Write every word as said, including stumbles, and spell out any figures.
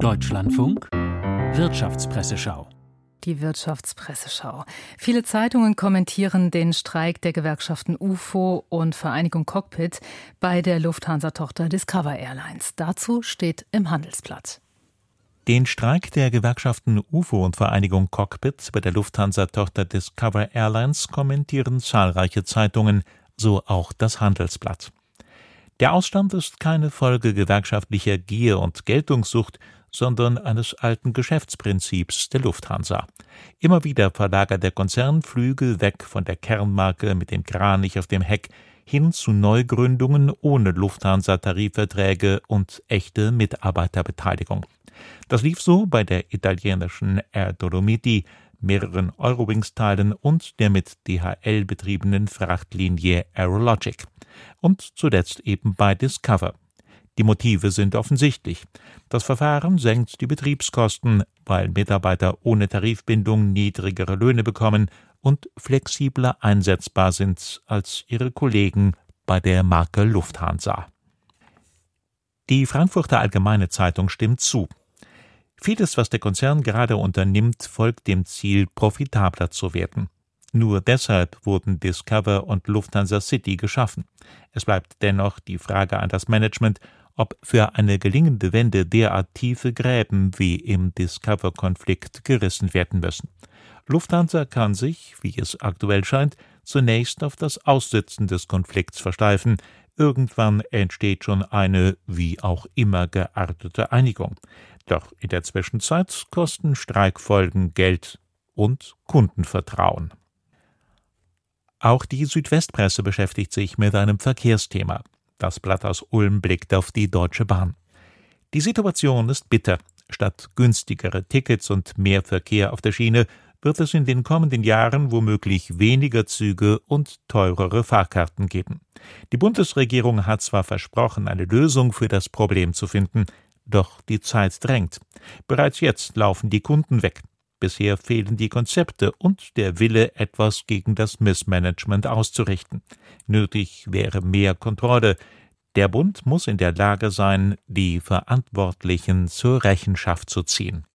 Deutschlandfunk Wirtschaftspresseschau. Die Wirtschaftspresseschau. Viele Zeitungen kommentieren den Streik der Gewerkschaften U F O und Vereinigung Cockpit bei der Lufthansa-Tochter Discover Airlines. Dazu steht im Handelsblatt. Den Streik der Gewerkschaften U F O und Vereinigung Cockpit bei der Lufthansa-Tochter Discover Airlines kommentieren zahlreiche Zeitungen, so auch das Handelsblatt. Der Ausstand ist keine Folge gewerkschaftlicher Gier und Geltungssucht, sondern eines alten Geschäftsprinzips der Lufthansa. Immer wieder verlagert der Konzern Flüge weg von der Kernmarke mit dem Kranich auf dem Heck hin zu Neugründungen ohne Lufthansa-Tarifverträge und echte Mitarbeiterbeteiligung. Das lief so bei der italienischen Air Dolomiti, mehreren Eurowings-Teilen und der mit D H L betriebenen Frachtlinie Aerologic. Und zuletzt eben bei Discover. Die Motive sind offensichtlich. Das Verfahren senkt die Betriebskosten, weil Mitarbeiter ohne Tarifbindung niedrigere Löhne bekommen und flexibler einsetzbar sind als ihre Kollegen bei der Marke Lufthansa. Die Frankfurter Allgemeine Zeitung stimmt zu. Vieles, was der Konzern gerade unternimmt, folgt dem Ziel, profitabler zu werden. Nur deshalb wurden Discover und Lufthansa City geschaffen. Es bleibt dennoch die Frage an das Management, ob für eine gelingende Wende derart tiefe Gräben wie im Discover-Konflikt gerissen werden müssen. Lufthansa kann sich, wie es aktuell scheint, zunächst auf das Aussitzen des Konflikts versteifen. Irgendwann entsteht schon eine, wie auch immer geartete Einigung. Doch in der Zwischenzeit kosten Streikfolgen Geld und Kundenvertrauen. Auch die Südwestpresse beschäftigt sich mit einem Verkehrsthema. Das Blatt aus Ulm blickt auf die Deutsche Bahn. Die Situation ist bitter. Statt günstigere Tickets und mehr Verkehr auf der Schiene wird es in den kommenden Jahren womöglich weniger Züge und teurere Fahrkarten geben. Die Bundesregierung hat zwar versprochen, eine Lösung für das Problem zu finden, doch die Zeit drängt. Bereits jetzt laufen die Kunden weg. Bisher fehlen die Konzepte und der Wille, etwas gegen das Missmanagement auszurichten. Nötig wäre mehr Kontrolle. Der Bund muss in der Lage sein, die Verantwortlichen zur Rechenschaft zu ziehen.